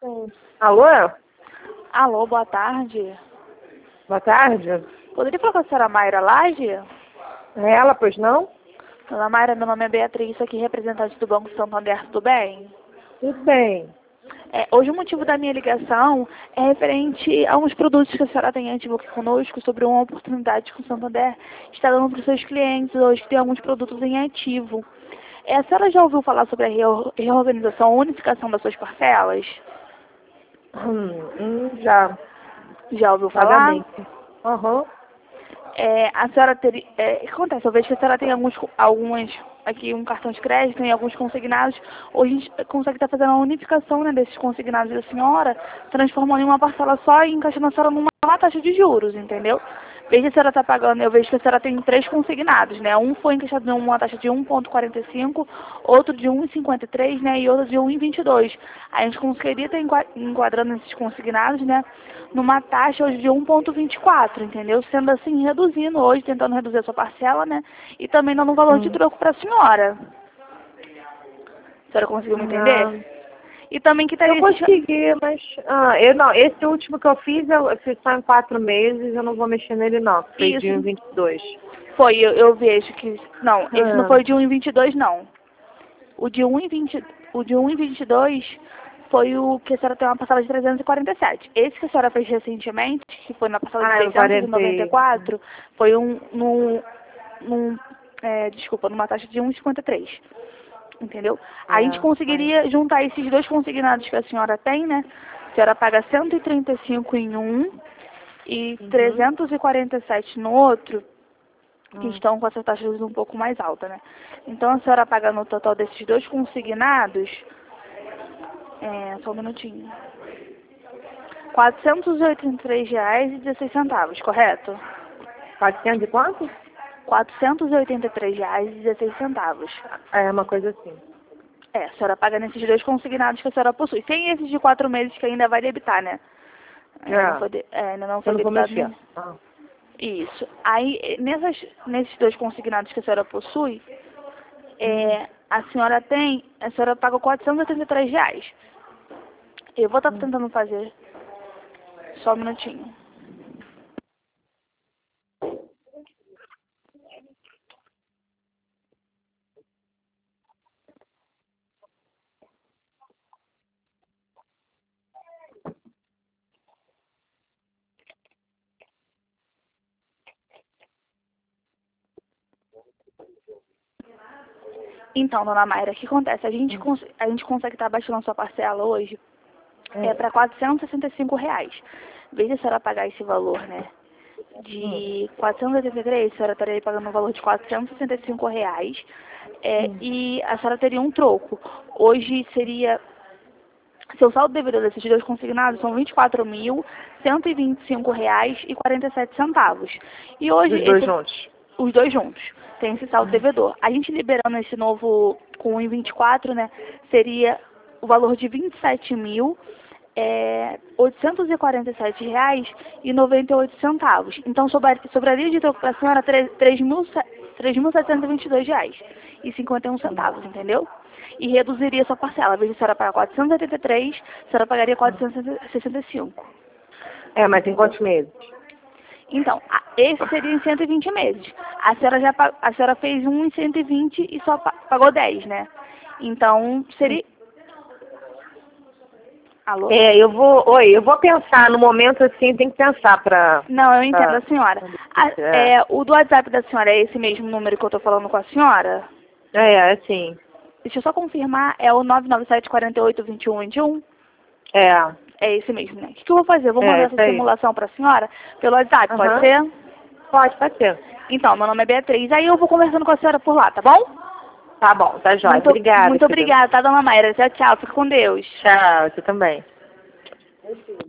Sim. Alô? Alô, boa tarde. Boa tarde. Poderia falar com a senhora Mayra Laje? É ela, pois não? Dona Mayra, meu nome é Beatriz, sou aqui representante do Banco Santander, tudo bem? Tudo bem. Hoje o motivo da minha ligação é referente a uns produtos que a senhora tem ativo aqui conosco sobre uma oportunidade que o Santander está dando para os seus clientes hoje, que tem alguns produtos em ativo. A senhora já ouviu falar sobre a reorganização, a unificação das suas parcelas? Já. Já ouviu falar? Vagamente. Aham. A senhora teria... o que acontece? Eu vejo que a senhora tem algumas aqui um cartão de crédito e alguns consignados. Hoje a gente consegue estar fazendo a unificação, né, desses consignados da senhora, transformando em uma parcela só e encaixando a senhora numa taxa de juros, entendeu? Veja, a senhora está pagando, eu vejo que a senhora tem 3 consignados, né? Um foi encaixado em uma taxa de 1,45, outro de 1,53, né? E outro de 1,22. A gente conseguiria estar enquadrando esses consignados, né? Numa taxa hoje de 1,24, entendeu? Sendo assim, reduzindo hoje, tentando reduzir a sua parcela, né? E também dando um valor de troco para a senhora. A senhora conseguiu me entender? E também que Eu estaria... consegui, mas eu não. Esse último que eu fiz fiz só em 4 meses, eu não vou mexer nele não. Foi de 1,22. Foi, eu vejo que... Não, esse não foi de 1,22 não. O de 1,22 foi o que a senhora tem uma parcela de 347. Esse que a senhora fez recentemente, que foi na parcela de 694, foi numa taxa de 1,53. Entendeu? A gente conseguiria juntar esses dois consignados que a senhora tem, né? A senhora paga 135 em um e 347 no outro, que estão com essa taxa de juros um pouco mais alta, né? Então a senhora paga no total desses dois consignados, só um minutinho, R$ 483,16, correto? 400 e quanto? R$ 483,16. É uma coisa assim. A senhora paga nesses dois consignados que a senhora possui. Sem esses de 4 meses que ainda vai debitar, né? Ainda não foi debitado. Isso. Aí, nesses dois consignados que a senhora possui, a senhora paga R$ 483. Eu vou estar tentando fazer. Só um minutinho. Então, dona Mayra, o que acontece? A gente consegue estar abaixando a sua parcela hoje para R$ 465. Veja se a senhora pagar esse valor, né? De 483, a senhora estaria pagando um valor de R$ 465. E a senhora teria um troco. Hoje seria... Seu saldo devedor desses dois consignados são R$ 24.125,47. E hoje... Os dois juntos? Os dois juntos. Tem esse saldo devedor. A gente liberando esse novo com 1,24, né? Seria o valor de R$ 27.847,98. Então sobraria de troco para a senhora R$ 3.722,51, entendeu? E reduziria sua parcela. Ao invés de a senhora pagar 483, a senhora pagaria 465. Mas em quantos meses? Então, esse seria em 120 meses. A senhora fez um em 120 e só pagou 10, né? Então, seria... Alô? Eu vou pensar, no momento assim, tem que pensar para... Não, eu entendo a senhora. O do WhatsApp da senhora é esse mesmo número que eu estou falando com a senhora? Sim. Deixa eu só confirmar, é o 997-48-2121? É esse mesmo, né? O que eu vou fazer? Eu vou mandar essa simulação para a senhora pelo WhatsApp, pode ser? Pode ser. Então, meu nome é Beatriz, aí eu vou conversando com a senhora por lá, tá bom? Tá bom, tá jóia. Obrigada. Muito obrigada, tá, dona Mayra? Tchau, tchau. Fica com Deus. Tchau, você também.